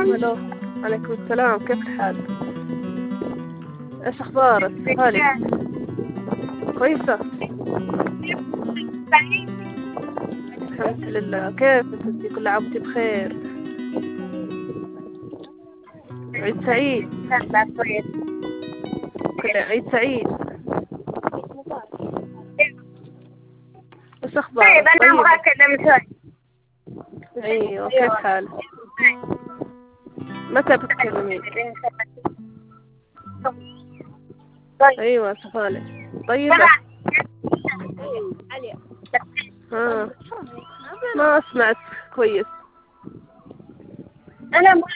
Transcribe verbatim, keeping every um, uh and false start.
الو. عليكم السلام، كيف الحال؟ ايش اخبارك؟ هالي كويسة؟ الحمد لله. كيفك انتي؟ كل عام وانتي بخير. عيد سعيد. كل عيد سعيد. ايش اخبارك؟ طيب أنا طيب. أبغى أكلم شوي. ايوه، كيف حالك؟ متى بتكلمين؟ طيب ايوه شغالة. طيبة. ها. ما سمعت كويس. أنا